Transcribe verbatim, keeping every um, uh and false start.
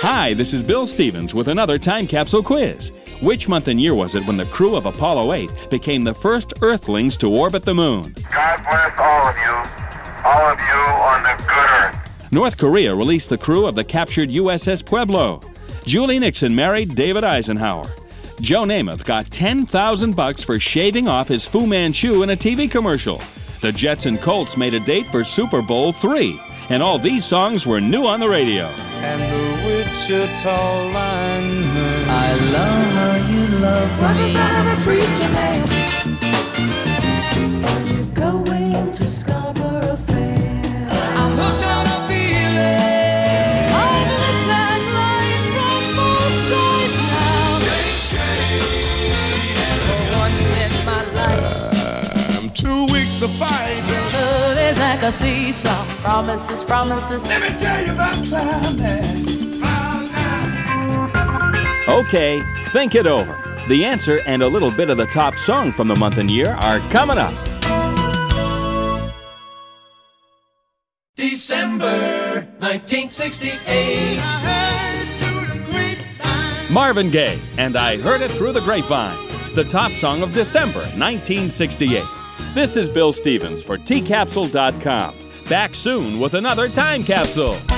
Hi, this is Bill Stevens with another Time Capsule quiz. Which month and year was it when the crew of Apollo eight became the first Earthlings to orbit the moon? God bless all of you, all of you on the good earth. North Korea released the crew of the captured U S S Pueblo. Julie Nixon married David Eisenhower. Joe Namath got ten thousand bucks for shaving off his Fu Manchu in a T V commercial. The Jets and Colts made a date for Super Bowl three. And all these songs were new on the radio. And the Wichita lineman, I love how you love me. What the son of a preacher man? Are you going to Scarborough Fair? I'm hooked on a feeling. I've lived that life from both sides now. Shake, shake. For once in my life, I'm too weak to fight. Love is like a seesaw. Promises, promises. Let me tell you about climbing. Okay, think it over. The answer and a little bit of the top song from the month and year are coming up. December nineteen sixty-eight. Marvin Gaye, and I Heard It Through the Grapevine, the top song of December nineteen sixty-eight. This is Bill Stevens for T Capsule dot com. Back soon with another Time Capsule.